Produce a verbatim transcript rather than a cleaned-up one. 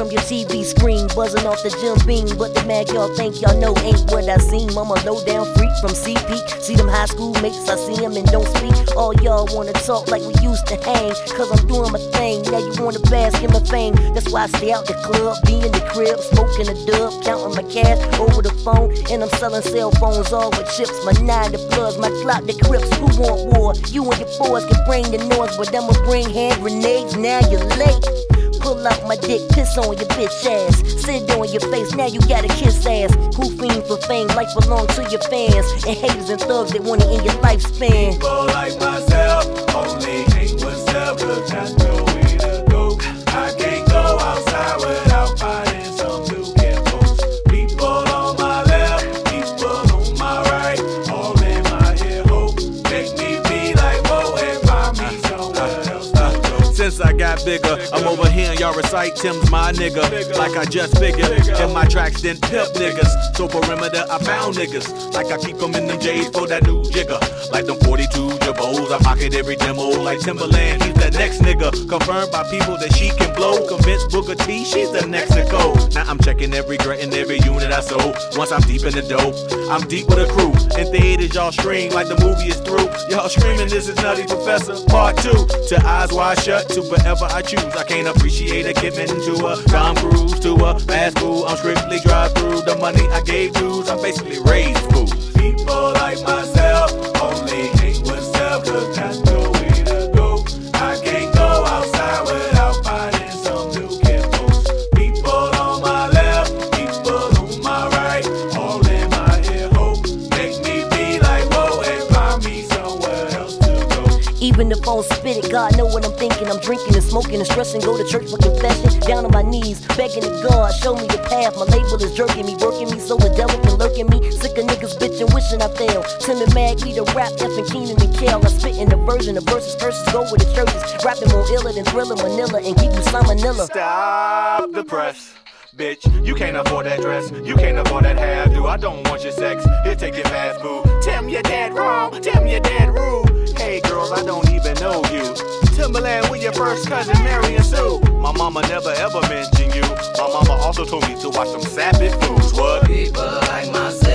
from your T V screen, buzzing off the gym beam. But the mag y'all think y'all know ain't what I seen. I'm a low down freak from C P. See them high school mates, I see them and don't speak. All y'all wanna talk like we used to hang, cause I'm doing my thing. Now you wanna bask in my fame. That's why I stay out the club, be in the crib, smoking a dub, counting my cash over the phone. And I'm selling cell phones all with chips. My nine, the bloods, my clock, the crips. Who want war? You and your boys can bring the noise, but I'ma bring hand grenades. Now you're late. Pull out my dick, piss on your bitch ass. Sit on your face, now you gotta kiss ass. Who fiend for fame, life belong to your fans. And haters and thugs that want it in your lifespan. People like myself only hate what's up, cause that's the way to go. I can't go outside without finding some new folks. People on my left, people on my right, all in my ear hope. Make me be like whoa and find me somewhere else to go. Since I got bigger, I'm over here and y'all recite Tim's my nigga. Like I just figured, and my tracks didn't pimp niggas. So perimeter, I found niggas. Like I keep them in them J's for that new jigger. Like them forty-two Jabos, I pocket every demo. Like Timberland, he's the next nigga. Confirmed by people that she can blow. Convinced Booker T, she's the next Nicole. Now I'm checking every grit in every unit I sold. Once I'm deep in the dope, I'm deep with a crew. In theaters, y'all scream like the movie is through. Y'all screaming, this is Nutty Professor, part two. To eyes wide shut, to whatever I choose. I can't appreciate a commitment to a Tom Cruise, to a fast food. I'm strictly drive through the money I gave dudes. I'm basically raised food. People like myself only hate what's up, cause that's the way to go. I can't go outside without finding some new folks. People on my left, people on my right, all in my ear hope. Make me be like whoa and find me somewhere else to go. Even if I don't spit it, God know what I'm thinking. I'm drinking and smoking and stressing. Go to church for confession, down on my knees, begging to God, show me the path. My label is jerking me, working me so the devil can lurk in me. Sick of niggas bitching, wishing I fail. Tim and Mag, we the rap, F and Keenan and Kel. I spit in the version, the verses, curses go with the churches. Rapping more iller than Thriller, Manila, and keep you salmonella. Stop the press. Bitch, you can't afford that dress. You can't afford that hairdo. I don't want your sex. Here, take your fast food. Tell me you're dead wrong. Tell me you're dead rude. Hey, girls, I don't even know you. Timberland with your first cousin, Mary and Sue. My mama never ever mentioned you. My mama also told me to watch them sappy foods. What? People like myself.